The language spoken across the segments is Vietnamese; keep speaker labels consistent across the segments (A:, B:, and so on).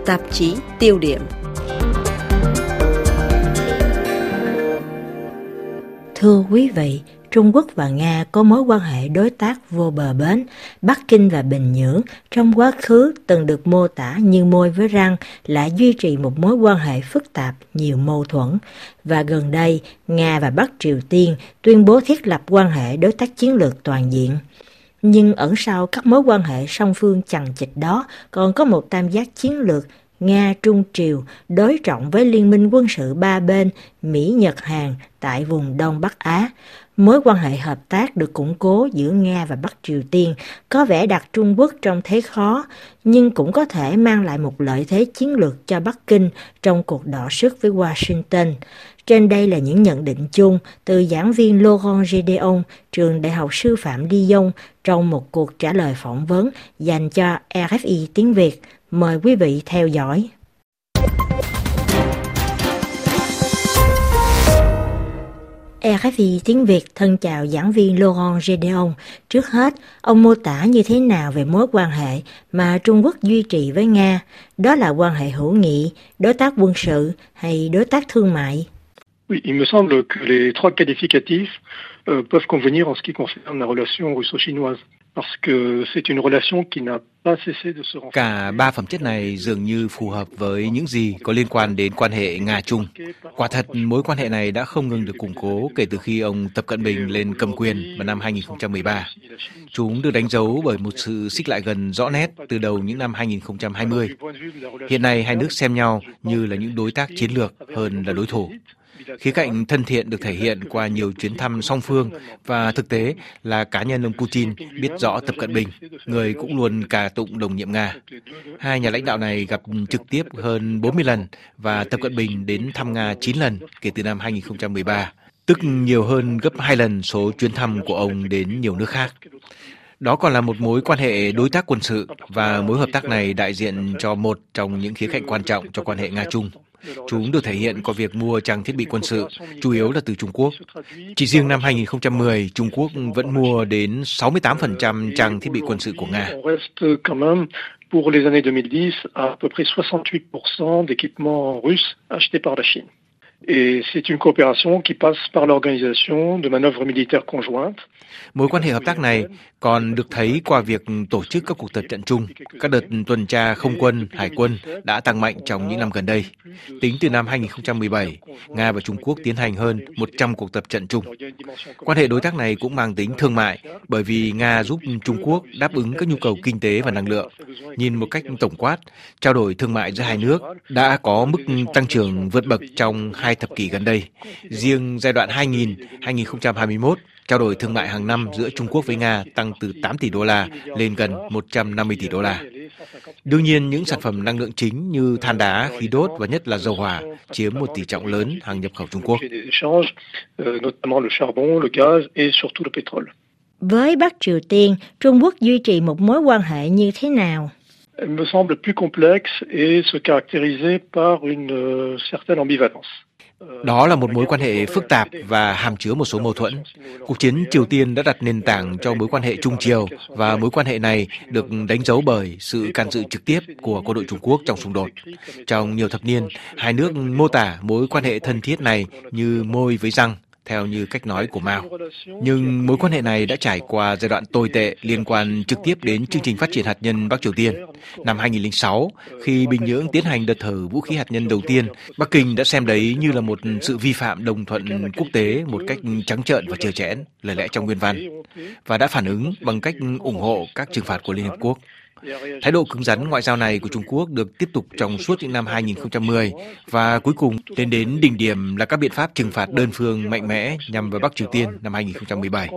A: Tạp chí tiêu điểm. Thưa quý vị, Trung Quốc và Nga có mối quan hệ đối tác vô bờ bến. Bắc Kinh và Bình Nhưỡng trong quá khứ từng được mô tả như môi với răng, lại duy trì một mối quan hệ phức tạp, nhiều mâu thuẫn. Và gần đây, Nga và Bắc Triều Tiên tuyên bố thiết lập quan hệ đối tác chiến lược toàn diện. Nhưng ẩn sau các mối quan hệ song phương chằng chịt đó còn có một tam giác chiến lược Nga-Trung Triều đối trọng với liên minh quân sự ba bên Mỹ-Nhật-Hàn tại vùng Đông Bắc Á. Mối quan hệ hợp tác được củng cố giữa Nga và Bắc Triều Tiên có vẻ đặt Trung Quốc trong thế khó, nhưng cũng có thể mang lại một lợi thế chiến lược cho Bắc Kinh trong cuộc đọ sức với Washington. Trên đây là những nhận định chung từ giảng viên Laurent Gédéon, trường Đại học Sư phạm Lyon trong một cuộc trả lời phỏng vấn dành cho RFI tiếng Việt. Mời quý vị theo dõi. RFI tiếng Việt thân chào giảng viên Laurent Gédéon. Trước hết, ông mô tả như thế nào về mối quan hệ mà Trung Quốc duy trì với Nga? Đó là quan hệ hữu nghị, đối tác quân sự hay đối tác thương mại?
B: Oui, il me semble que les trois qualificatifs peuvent convenir en ce qui concerne la relation russo-chinoise.
C: Cả ba phẩm chất này dường như phù hợp với những gì có liên quan đến quan hệ Nga-Trung. Quả thật, mối quan hệ này đã không ngừng được củng cố kể từ khi ông Tập Cận Bình lên cầm quyền vào năm 2013. Chúng được đánh dấu bởi một sự xích lại gần rõ nét từ đầu những năm 2020. Hiện nay, hai nước xem nhau như là những đối tác chiến lược hơn là đối thủ. Khía cạnh thân thiện được thể hiện qua nhiều chuyến thăm song phương và thực tế là cá nhân ông Putin biết rõ Tập Cận Bình, người cũng luôn ca tụng đồng nhiệm Nga. Hai nhà lãnh đạo này gặp trực tiếp hơn 40 lần và Tập Cận Bình đến thăm Nga 9 lần kể từ năm 2013, tức nhiều hơn gấp 2 lần số chuyến thăm của ông đến nhiều nước khác. Đó còn là một mối quan hệ đối tác quân sự và mối hợp tác này đại diện cho một trong những khía cạnh quan trọng cho quan hệ Nga-Trung. Chúng được thể hiện qua việc mua trang thiết bị quân sự, chủ yếu là từ Trung Quốc. Chỉ riêng năm 2010, Trung Quốc vẫn mua đến 68% trang thiết bị quân sự của Nga.
B: Pour les années 2010, à peu près 68% d'équipements russes achetés par la Chine. Et c'est une coopération qui passe par l'organisation de manœuvres militaires conjointes.
C: Mối quan hệ hợp tác này còn được thấy qua việc tổ chức các cuộc tập trận chung. Các đợt tuần tra không quân, hải quân đã tăng mạnh trong những năm gần đây. Tính từ năm 2017, Nga và Trung Quốc tiến hành hơn 100 cuộc tập trận chung. Quan hệ đối tác này cũng mang tính thương mại bởi vì Nga giúp Trung Quốc đáp ứng các nhu cầu kinh tế và năng lượng. Nhìn một cách tổng quát, trao đổi thương mại giữa hai nước đã có mức tăng trưởng vượt bậc trong 2 thập kỷ gần đây. Riêng giai đoạn 2000-2021, trao đổi thương mại hàng năm giữa Trung Quốc với Nga tăng từ 8 tỷ đô la lên gần 150 tỷ đô la. Đương nhiên, những sản phẩm năng lượng chính như than đá, khí đốt và nhất là dầu hỏa chiếm một tỷ trọng lớn hàng nhập khẩu Trung Quốc.
A: Với Bắc Triều Tiên, Trung Quốc duy trì một mối quan hệ như thế nào?
B: Elle me semble plus complexe et se caractériser par une certaine ambivalence.
C: Đó là một mối quan hệ phức tạp và hàm chứa một số mâu thuẫn. Cuộc chiến Triều Tiên đã đặt nền tảng cho mối quan hệ Trung Triều và mối quan hệ này được đánh dấu bởi sự can dự trực tiếp của quân đội Trung Quốc trong xung đột. Trong nhiều thập niên, hai nước mô tả mối quan hệ thân thiết này như môi với răng, theo như cách nói của Mao. Nhưng mối quan hệ này đã trải qua giai đoạn tồi tệ liên quan trực tiếp đến chương trình phát triển hạt nhân Bắc Triều Tiên. Năm 2006, khi Bình Nhưỡng tiến hành đợt thử vũ khí hạt nhân đầu tiên, Bắc Kinh đã xem đấy như là một sự vi phạm đồng thuận quốc tế một cách trắng trợn và trơ trẽn, lời lẽ trong nguyên văn, và đã phản ứng bằng cách ủng hộ các trừng phạt của Liên Hợp Quốc. Thái độ cứng rắn ngoại giao này của Trung Quốc được tiếp tục trong suốt những năm 2010 và cuối cùng lên đến đỉnh điểm là các biện pháp trừng phạt đơn phương mạnh mẽ nhằm vào Bắc Triều Tiên năm 2017.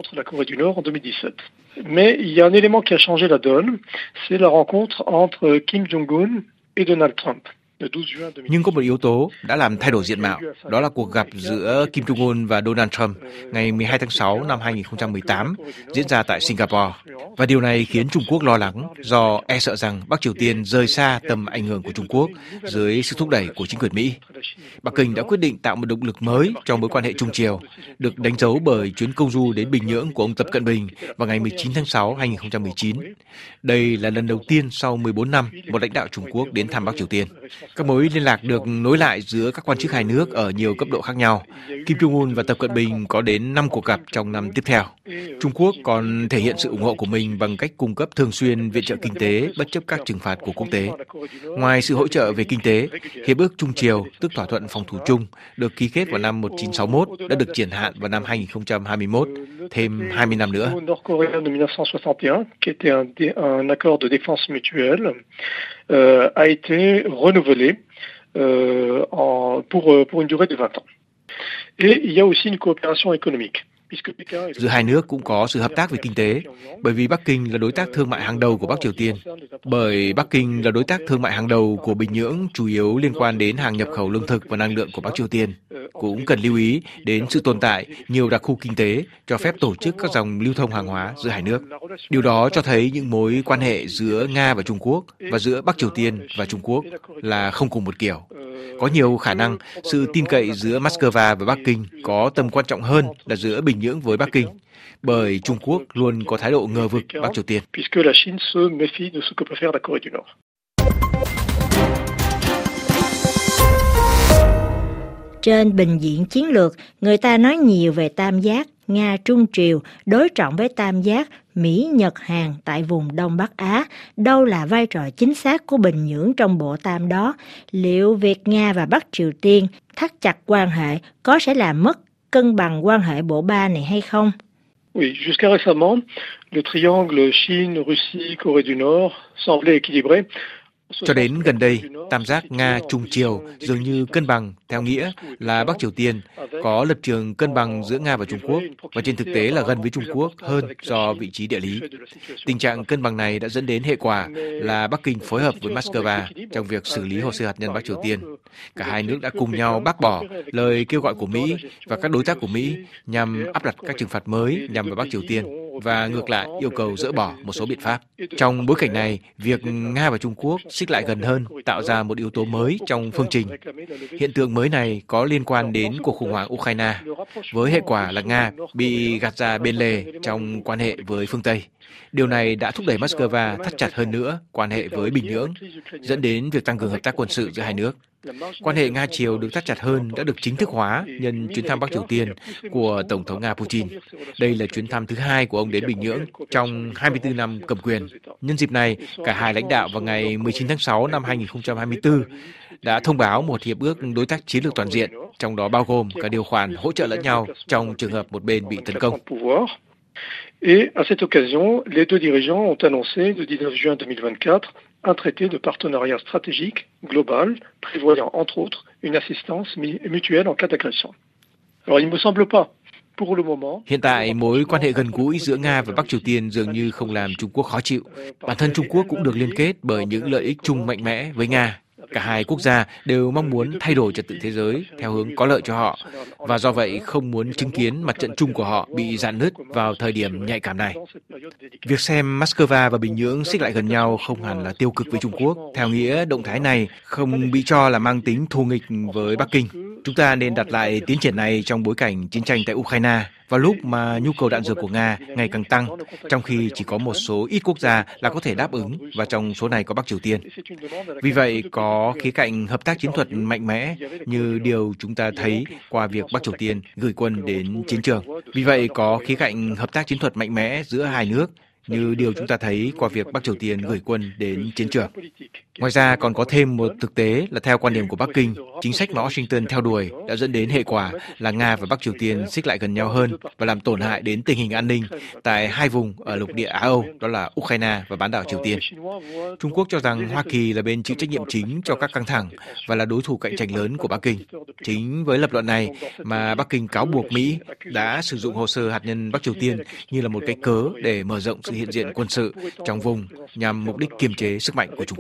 B: Mais il y a un élément qui a changé la donne, c'est la rencontre entre Kim Jong-un et Donald Trump.
C: Nhưng có một yếu tố đã làm thay đổi diện mạo, đó là cuộc gặp giữa Kim Jong-un và Donald Trump ngày 12 tháng 6 năm 2018 diễn ra tại Singapore. Và điều này khiến Trung Quốc lo lắng do e sợ rằng Bắc Triều Tiên rời xa tầm ảnh hưởng của Trung Quốc dưới sự thúc đẩy của chính quyền Mỹ. Bắc Kinh đã quyết định tạo một động lực mới cho mối quan hệ Trung Triều, được đánh dấu bởi chuyến công du đến Bình Nhưỡng của ông Tập Cận Bình vào ngày 19 tháng 6 2019. Đây là lần đầu tiên sau 14 năm một lãnh đạo Trung Quốc đến thăm Bắc Triều Tiên. Các mối liên lạc được nối lại giữa các quan chức hai nước ở nhiều cấp độ khác nhau. Kim Jong-un và Tập Cận Bình có đến 5 cuộc gặp trong năm tiếp theo. Trung Quốc còn thể hiện sự ủng hộ của mình bằng cách cung cấp thường xuyên viện trợ kinh tế bất chấp các trừng phạt của quốc tế. Ngoài sự hỗ trợ về kinh tế, Hiệp ước Trung Triều, tức thỏa thuận phòng thủ chung, được ký kết vào năm 1961 đã được triển hạn vào năm 2021, thêm 20 năm nữa.
B: A été renouvelé pour une durée de 20 ans. Et il y a aussi une coopération économique.
C: Giữa hai nước cũng có sự hợp tác về kinh tế, bởi vì Bắc Kinh là đối tác thương mại hàng đầu của Bắc Triều Tiên. Bởi Bắc Kinh là đối tác thương mại hàng đầu của Bình Nhưỡng, chủ yếu liên quan đến hàng nhập khẩu lương thực và năng lượng của Bắc Triều Tiên. Cũng cần lưu ý đến sự tồn tại nhiều đặc khu kinh tế cho phép tổ chức các dòng lưu thông hàng hóa giữa hai nước. Điều đó cho thấy những mối quan hệ giữa Nga và Trung Quốc và giữa Bắc Triều Tiên và Trung Quốc là không cùng một kiểu. Có nhiều khả năng sự tin cậy giữa Moscow và Bắc Kinh có tầm quan trọng hơn là giữa Bình Nhưỡng với Bắc Kinh, bởi Trung Quốc luôn có thái độ ngờ vực Bắc Triều Tiên.
A: Trên bình diện chiến lược, người ta nói nhiều về tam giác Nga-Trung Triều đối trọng với tam giác Mỹ-Nhật-Hàn tại vùng Đông Bắc Á. Đâu là vai trò chính xác của Bình Nhưỡng trong bộ tam đó? Liệu việc Nga và Bắc Triều Tiên thắt chặt quan hệ có sẽ làm mất cân bằng quan hệ bộ ba này hay không?
B: Oui, jusqu'à récemment, le triangle Chine, Russie, Corée du Nord semblait équilibré.
C: Cho đến gần đây, tam giác Nga-Trung Triều dường như cân bằng theo nghĩa là Bắc Triều Tiên có lập trường cân bằng giữa Nga và Trung Quốc và trên thực tế là gần với Trung Quốc hơn do vị trí địa lý. Tình trạng cân bằng này đã dẫn đến hệ quả là Bắc Kinh phối hợp với Moscow trong việc xử lý hồ sơ hạt nhân Bắc Triều Tiên. Cả hai nước đã cùng nhau bác bỏ lời kêu gọi của Mỹ và các đối tác của Mỹ nhằm áp đặt các trừng phạt mới nhằm vào Bắc Triều Tiên và ngược lại yêu cầu dỡ bỏ một số biện pháp. Trong bối cảnh này, việc Nga và Trung Quốc xích lại gần hơn tạo ra một yếu tố mới trong phương trình. Hiện tượng mới này có liên quan đến cuộc khủng hoảng Ukraine, với hệ quả là Nga bị gạt ra bên lề trong quan hệ với phương Tây. Điều này đã thúc đẩy Moscow thắt chặt hơn nữa quan hệ với Bình Nhưỡng, dẫn đến việc tăng cường hợp tác quân sự giữa hai nước. Quan hệ Nga-Triều được thắt chặt hơn đã được chính thức hóa nhân chuyến thăm Bắc Triều Tiên của Tổng thống Nga Putin. Đây là chuyến thăm thứ hai của ông đến Bình Nhưỡng trong 24 năm cầm quyền. Nhân dịp này, cả hai lãnh đạo vào ngày 19 tháng 6 năm 2024 đã thông báo một hiệp ước đối tác chiến lược toàn diện, trong đó bao gồm cả điều khoản hỗ trợ lẫn nhau trong trường hợp một bên bị tấn công.
B: Et à cette occasion, les deux dirigeants ont annoncé le 19 juin 2024 un traité de partenariat stratégique global prévoyant entre autres une assistance mutuelle en cas d'agression. Alors il ne me semble pas.
C: Hiện tại, mối quan hệ gần gũi giữa Nga và Bắc Triều Tiên dường như không làm Trung Quốc khó chịu. Bản thân Trung Quốc cũng được liên kết bởi những lợi ích chung mạnh mẽ với Nga. Cả hai quốc gia đều mong muốn thay đổi trật tự thế giới theo hướng có lợi cho họ, và do vậy không muốn chứng kiến mặt trận chung của họ bị rạn nứt vào thời điểm nhạy cảm này. Việc xem Moscow và Bình Nhưỡng xích lại gần nhau không hẳn là tiêu cực với Trung Quốc. Theo nghĩa, động thái này không bị cho là mang tính thù nghịch với Bắc Kinh. Chúng ta nên đặt lại tiến triển này trong bối cảnh chiến tranh tại Ukraine, vào lúc mà nhu cầu đạn dược của Nga ngày càng tăng, trong khi chỉ có một số ít quốc gia là có thể đáp ứng, và trong số này có Bắc Triều Tiên. Vì vậy, có khía cạnh hợp tác chiến thuật mạnh mẽ như điều chúng ta thấy qua việc Bắc Triều Tiên gửi quân đến chiến trường. Vì vậy, có khía cạnh hợp tác chiến thuật mạnh mẽ giữa hai nước như điều chúng ta thấy qua việc Bắc Triều Tiên gửi quân đến chiến trường. Ngoài ra, còn có thêm một thực tế là theo quan điểm của Bắc Kinh, chính sách mà Washington theo đuổi đã dẫn đến hệ quả là Nga và Bắc Triều Tiên xích lại gần nhau hơn và làm tổn hại đến tình hình an ninh tại hai vùng ở lục địa Á-Âu, đó là Ukraine và bán đảo Triều Tiên. Trung Quốc cho rằng Hoa Kỳ là bên chịu trách nhiệm chính cho các căng thẳng và là đối thủ cạnh tranh lớn của Bắc Kinh. Chính với lập luận này mà Bắc Kinh cáo buộc Mỹ đã sử dụng hồ sơ hạt nhân Bắc Triều Tiên như là một cái cớ để mở rộng sự hiện diện quân sự trong vùng nhằm mục đích kiềm chế sức mạnh của Trung Quốc.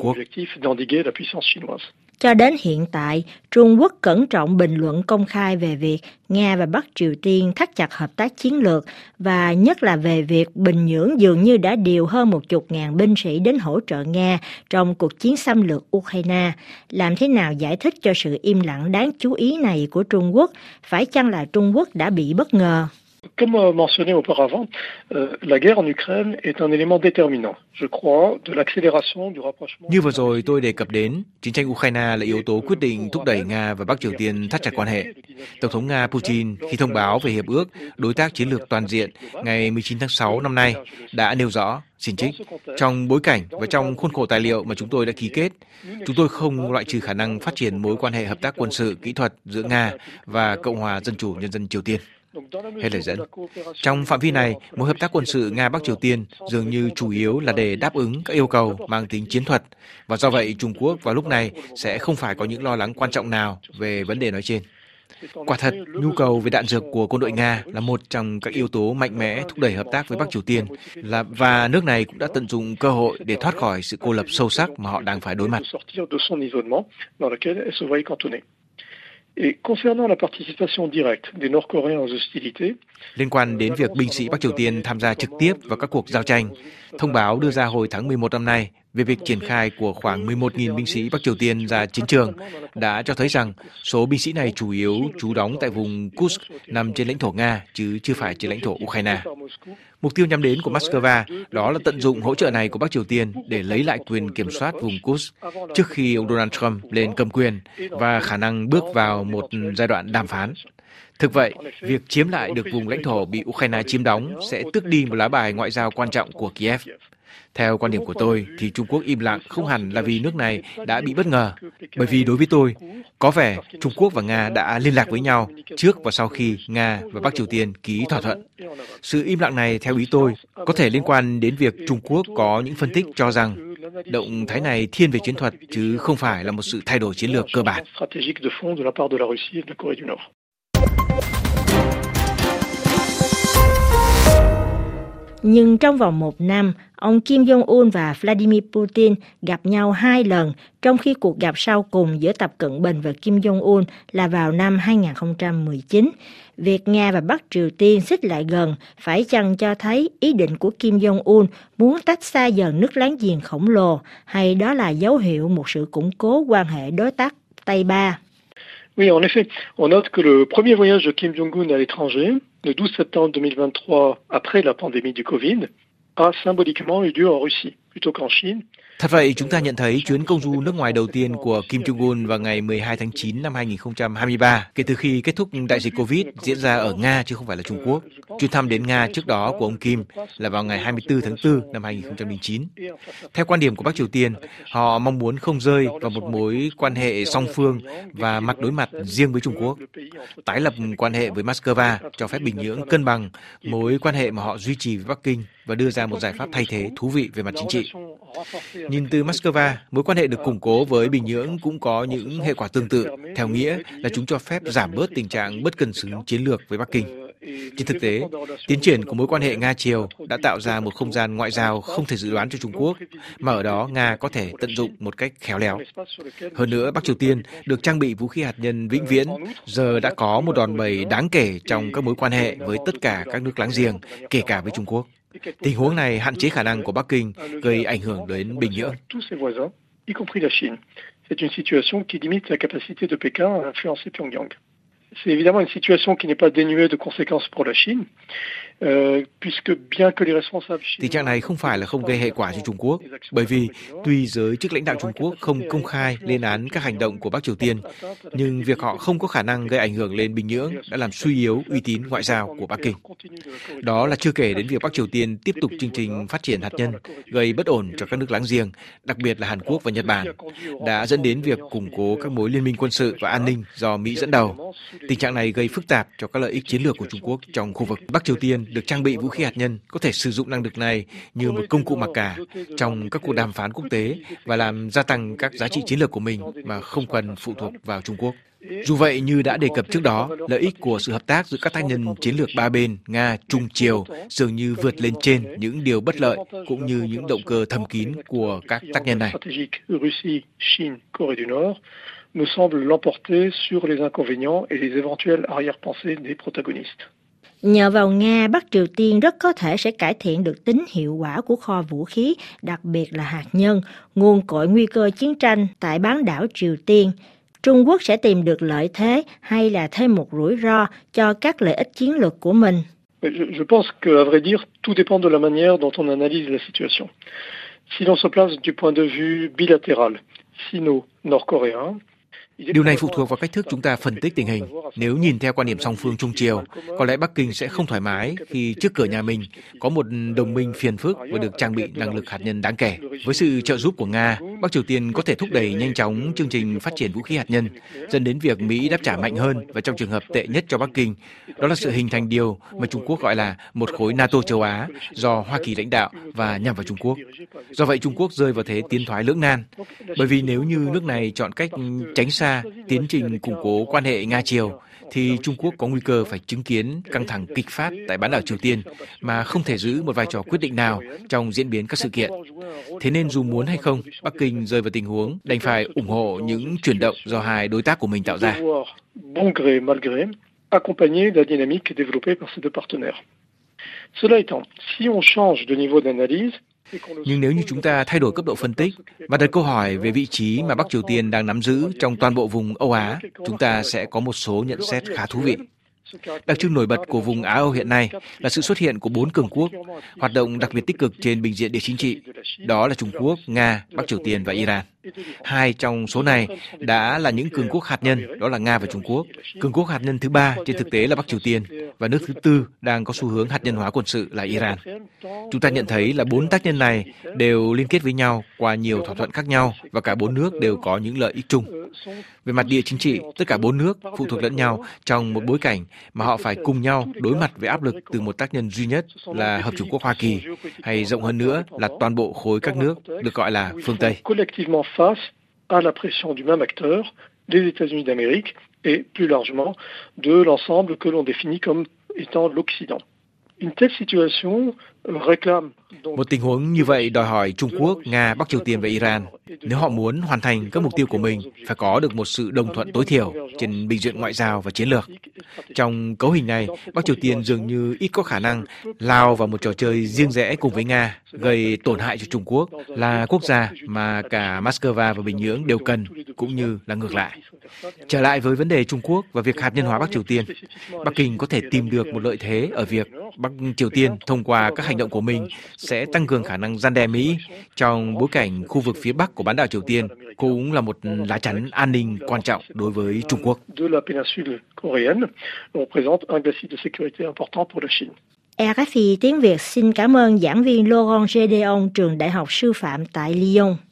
B: d'endiguer la puissance chinoise.
A: Cho đến hiện tại, Trung Quốc cẩn trọng bình luận công khai về việc Nga và Bắc Triều Tiên thắt chặt hợp tác chiến lược và nhất là về việc Bình Nhưỡng dường như đã điều hơn 10.000 binh sĩ đến hỗ trợ Nga trong cuộc chiến xâm lược Ukraine. Làm thế nào giải thích cho sự im lặng đáng chú ý này của Trung Quốc? Phải chăng là Trung Quốc đã bị bất ngờ?
B: Comme mentionné auparavant, la guerre en Ukraine est un élément déterminant, je crois, de l'accélération du rapprochement.
C: Như vừa rồi tôi đề cập đến, chiến tranh Ukraine là yếu tố quyết định thúc đẩy Nga và Bắc Triều Tiên thắt chặt quan hệ. Tổng thống Nga Putin khi thông báo về hiệp ước đối tác chiến lược toàn diện ngày 19 tháng 6 năm nay đã nêu rõ, xin trích, trong bối cảnh và trong khuôn khổ tài liệu mà chúng tôi đã ký kết, chúng tôi không loại trừ khả năng phát triển mối quan hệ hợp tác quân sự kỹ thuật giữa Nga và Cộng hòa Dân chủ Nhân dân Triều Tiên. Hết lời dẫn. Trong phạm vi này, mối hợp tác quân sự Nga-Bắc Triều Tiên dường như chủ yếu là để đáp ứng các yêu cầu mang tính chiến thuật, và do vậy Trung Quốc vào lúc này sẽ không phải có những lo lắng quan trọng nào về vấn đề nói trên. Quả thật, nhu cầu về đạn dược của quân đội Nga là một trong các yếu tố mạnh mẽ thúc đẩy hợp tác với Bắc Triều Tiên, và nước này cũng đã tận dụng cơ hội để thoát khỏi sự cô lập sâu sắc mà họ đang phải đối mặt.
B: Et concernant la participation directe des Nord-Coréens aux hostilités,
C: liên quan đến việc binh sĩ Bắc Triều Tiên tham gia trực tiếp vào các cuộc giao tranh, thông báo đưa ra hồi tháng 11 năm nay về việc triển khai của khoảng 11.000 binh sĩ Bắc Triều Tiên ra chiến trường đã cho thấy rằng số binh sĩ này chủ yếu trú đóng tại vùng Kursk nằm trên lãnh thổ Nga chứ chưa phải trên lãnh thổ Ukraine. Mục tiêu nhắm đến của Moscow đó là tận dụng hỗ trợ này của Bắc Triều Tiên để lấy lại quyền kiểm soát vùng Kursk trước khi ông Donald Trump lên cầm quyền và khả năng bước vào một giai đoạn đàm phán. Thực vậy, việc chiếm lại được vùng lãnh thổ bị Ukraine chiếm đóng sẽ tước đi một lá bài ngoại giao quan trọng của Kiev. Theo quan điểm của tôi, thì Trung Quốc im lặng không hẳn là vì nước này đã bị bất ngờ. Bởi vì đối với tôi, có vẻ Trung Quốc và Nga đã liên lạc với nhau trước và sau khi Nga và Bắc Triều Tiên ký thỏa thuận. Sự im lặng này, theo ý tôi, có thể liên quan đến việc Trung Quốc có những phân tích cho rằng động thái này thiên về chiến thuật chứ không phải là một sự thay đổi chiến lược cơ bản.
A: Nhưng trong vòng 1 năm, ông Kim Jong-un và Vladimir Putin gặp nhau 2 lần, trong khi cuộc gặp sau cùng giữa Tập Cận Bình và Kim Jong-un là vào năm 2019. Việc Nga và Bắc Triều Tiên xích lại gần phải chăng cho thấy ý định của Kim Jong-un muốn tách xa dần nước láng giềng khổng lồ, hay đó là dấu hiệu một sự củng cố quan hệ đối tác Tây Ba?
B: Oui, en effet, on note que le premier voyage de Kim Jong-un à l'étranger, le 12 septembre 2023, après la pandémie du Covid, a symboliquement eu lieu en Russie, plutôt qu'en Chine.
C: Thật vậy, chúng ta nhận thấy chuyến công du nước ngoài đầu tiên của Kim Jong-un vào ngày 12 tháng 9 năm 2023, kể từ khi kết thúc đại dịch Covid diễn ra ở Nga chứ không phải là Trung Quốc. Chuyến thăm đến Nga trước đó của ông Kim là vào ngày 24 tháng 4 năm 2009. Theo quan điểm của Bắc Triều Tiên, họ mong muốn không rơi vào một mối quan hệ song phương và mặt đối mặt riêng với Trung Quốc. Tái lập quan hệ với Moscow cho phép Bình Nhưỡng cân bằng mối quan hệ mà họ duy trì với Bắc Kinh và đưa ra một giải pháp thay thế thú vị về mặt chính trị. Nhìn từ Moscow, mối quan hệ được củng cố với Bình Nhưỡng cũng có những hệ quả tương tự, theo nghĩa là chúng cho phép giảm bớt tình trạng bất cân xứng chiến lược với Bắc Kinh. Trên thực tế, tiến triển của mối quan hệ Nga-Triều đã tạo ra một không gian ngoại giao không thể dự đoán cho Trung Quốc, mà ở đó Nga có thể tận dụng một cách khéo léo. Hơn nữa, Bắc Triều Tiên được trang bị vũ khí hạt nhân vĩnh viễn, giờ đã có một đòn bẩy đáng kể trong các mối quan hệ với tất cả các nước láng giềng, kể cả với Trung Quốc. Tình huống này hạn chế khả năng của Bắc Kinh gây ảnh hưởng đến Bình Nhưỡng.
B: C'est une situation qui limite la capacité de Pékin à influencer Pyongyang. C'est évidemment une situation qui n'est pas dénuée de conséquences pour la Chine, puisque bien que les responsables chinois...
C: Tình trạng này không phải là không gây hệ quả cho Trung Quốc, bởi vì tuy giới chức lãnh đạo Trung Quốc không công khai lên án các hành động của Bắc Triều Tiên, nhưng việc họ không có khả năng gây ảnh hưởng lên Bình Nhưỡng đã làm suy yếu uy tín ngoại giao của Bắc Kinh. Đó là chưa kể đến việc Bắc Triều Tiên tiếp tục chương trình phát triển hạt nhân, gây bất ổn cho các nước láng giềng, đặc biệt là Hàn Quốc và Nhật Bản, đã dẫn đến việc củng cố các mối liên minh quân sự và an ninh do Mỹ dẫn đầu. Tình trạng này gây phức tạp cho các lợi ích chiến lược của Trung Quốc trong khu vực. Bắc Triều Tiên được trang bị vũ khí hạt nhân có thể sử dụng năng lực này như một công cụ mặc cả trong các cuộc đàm phán quốc tế và làm gia tăng các giá trị chiến lược của mình mà không cần phụ thuộc vào Trung Quốc. Dù vậy, như đã đề cập trước đó, lợi ích của sự hợp tác giữa các tác nhân chiến lược ba bên Nga, Trung, Triều dường như vượt lên trên những điều bất lợi cũng như những động cơ thầm kín của các tác nhân này.
B: Nous semble l'emporter sur les inconvénients et les éventuelles arrière-pensées des protagonistes.
A: Nhờ vào Nga, Bắc Triều Tiên rất có thể sẽ cải thiện được tính hiệu quả của kho vũ khí, đặc biệt là hạt nhân, nguồn cội nguy cơ chiến tranh tại bán đảo Triều Tiên. Trung Quốc sẽ tìm được lợi thế hay là thêm một rủi ro cho các lợi ích chiến lược của mình?
B: Je pense qu'à vrai dire, tout dépend de la manière dont on analyse la situation. Si l'on se place du point de vue bilatéral, sino-nord-coréen,
C: điều này phụ thuộc vào cách thức chúng ta phân tích tình hình. Nếu nhìn theo quan điểm song phương Trung Triều, có lẽ Bắc Kinh sẽ không thoải mái khi trước cửa nhà mình có một đồng minh phiền phức và được trang bị năng lực hạt nhân đáng kể. Với sự trợ giúp của Nga, Bắc Triều Tiên có thể thúc đẩy nhanh chóng chương trình phát triển vũ khí hạt nhân, dẫn đến việc Mỹ đáp trả mạnh hơn và trong trường hợp tệ nhất cho Bắc Kinh, đó là sự hình thành điều mà Trung Quốc gọi là một khối NATO châu Á do Hoa Kỳ lãnh đạo và nhằm vào Trung Quốc. Do vậy, Trung Quốc rơi vào thế tiến thoái lưỡng nan, bởi vì nếu như nước này chọn cách tránh xa tiến trình củng cố quan hệ Nga-Triều, thì Trung Quốc có nguy cơ phải chứng kiến căng thẳng kịch phát tại bán đảo Triều Tiên mà không thể giữ một vai trò quyết định nào trong diễn biến các sự kiện. Thế nên dù muốn hay không, Bắc Kinh rơi vào tình huống đành phải ủng hộ những chuyển động do hai đối tác của mình tạo ra.
B: Bon gré, mal gré, accompagner la dynamique développée par ces deux partenaires. Cela étant, si on change de niveau d'analyse,
C: nhưng nếu như chúng ta thay đổi cấp độ phân tích và đặt câu hỏi về vị trí mà Bắc Triều Tiên đang nắm giữ trong toàn bộ vùng Âu Á, chúng ta sẽ có một số nhận xét khá thú vị. Đặc trưng nổi bật của vùng Á-Âu hiện nay là sự xuất hiện của 4 cường quốc, hoạt động đặc biệt tích cực trên bình diện địa chính trị. Đó là Trung Quốc, Nga, Bắc Triều Tiên và Iran. Hai trong số này đã là những cường quốc hạt nhân, đó là Nga và Trung Quốc. Cường quốc hạt nhân thứ ba trên thực tế là Bắc Triều Tiên, và nước thứ tư đang có xu hướng hạt nhân hóa quân sự là Iran. Chúng ta nhận thấy là 4 tác nhân này đều liên kết với nhau qua nhiều thỏa thuận khác nhau và cả 4 nước đều có những lợi ích chung. Về mặt địa chính trị, tất cả 4 nước phụ thuộc lẫn nhau trong một bối cảnh mà họ phải cùng nhau đối mặt với áp lực từ một tác nhân duy nhất là Hợp Chủng Quốc Hoa Kỳ, hay rộng hơn nữa là toàn bộ khối các nước được gọi là phương Tây.
B: Face à la pression du même acteur, des États-Unis d'Amérique, et plus largement de l'ensemble que l'on définit comme étant l'Occident. Une telle situation réclame
C: một tình huống như vậy đòi hỏi Trung Quốc, Nga, Bắc Triều Tiên và Iran, nếu họ muốn hoàn thành các mục tiêu của mình, phải có được một sự đồng thuận tối thiểu trên bình diện ngoại giao và chiến lược. Trong cấu hình này, Bắc Triều Tiên dường như ít có khả năng lao vào một trò chơi riêng rẽ cùng với Nga, gây tổn hại cho Trung Quốc, là quốc gia mà cả Moscow và Bình Nhưỡng đều cần, cũng như là ngược lại. Trở lại với vấn đề Trung Quốc và việc hạt nhân hóa Bắc Triều Tiên, Bắc Kinh có thể tìm được một lợi thế ở việc Bắc Triều Tiên thông qua các hành động của mình sẽ tăng cường khả năng răn đe Mỹ trong bối cảnh khu vực phía Bắc của bán đảo Triều Tiên cũng là một lá chắn an ninh quan trọng đối với Trung Quốc.
A: RFI tiếng Việt xin cảm ơn giảng viên Laurent Gédéon, trường Đại học Sư phạm tại Lyon.